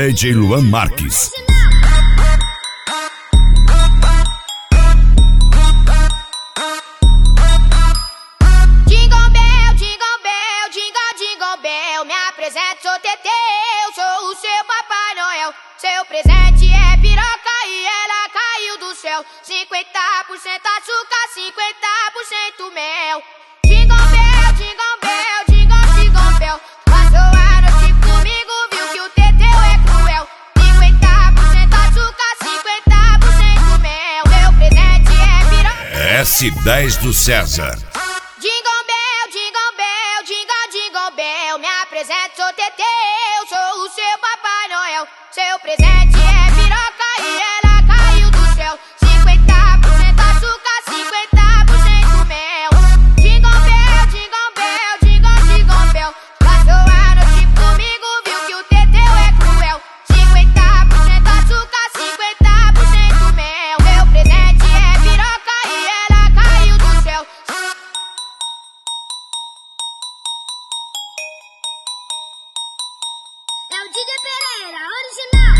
DJ Luan Marques. Jingle bell, jingle bell, jingle, jingle bell. Me apresento, sou Teteu, sou o seu Papai Noel. Seu presente é piroca e ela caiu do céu. 50% açúcar, 50% mel. Jingle bell, jingle bell, jingle, jingle bell. Passou a noite comigo, viu que o Teteu é cruel. 50% açúcar, 50% mel. Meu presente é piroca. S10 do César. Jingle bell, jingle bell, jingle, jingle bell. Me apresento, sou Teteu, sou o seu Papai Noel. Seu presente é piroca e ela caiu do céu. 50% açúcar, 50% mel. Jingle bell, jingle bell, jingle, jingle bell. Passou a noite comigo, viu que o Teteu é cruel. 50% açúcar, 50% mel. Meu presente é piroca e ela caiu do céu. É o Didi Pereira, original.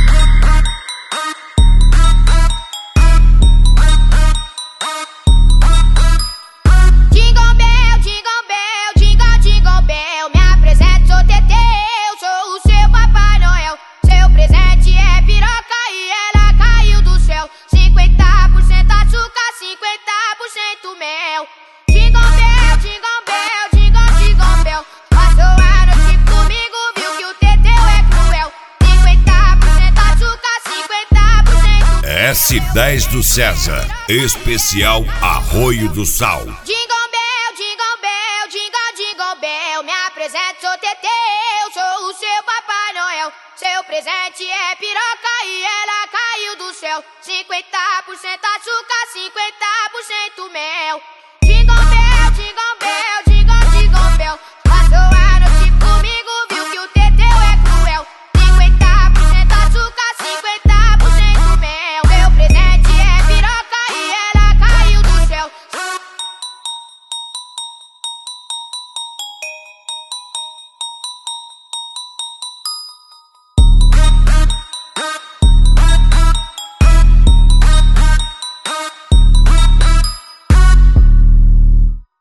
Jingle bell, jingle bell, jingle, jingle bell. Me apresento, sou Teteu, sou o seu Papai Noel. Seu presente é piroca e ela caiu do céu. 50% açúcar, 50% mel. Jingle bell, jingle bell, jingle, jingle bell. Passou a noite comigo, viu que o Teteu é cruel. 50% açúcar, 50% S10 do César. Especial Arroio do Sal. Jingle bell, jingle bell, jingle, jingle bell. Me apresento, sou Teteu, sou o seu Papai Noel. Seu presente é piroca e ela caiu do céu. 50% açúcar, 50%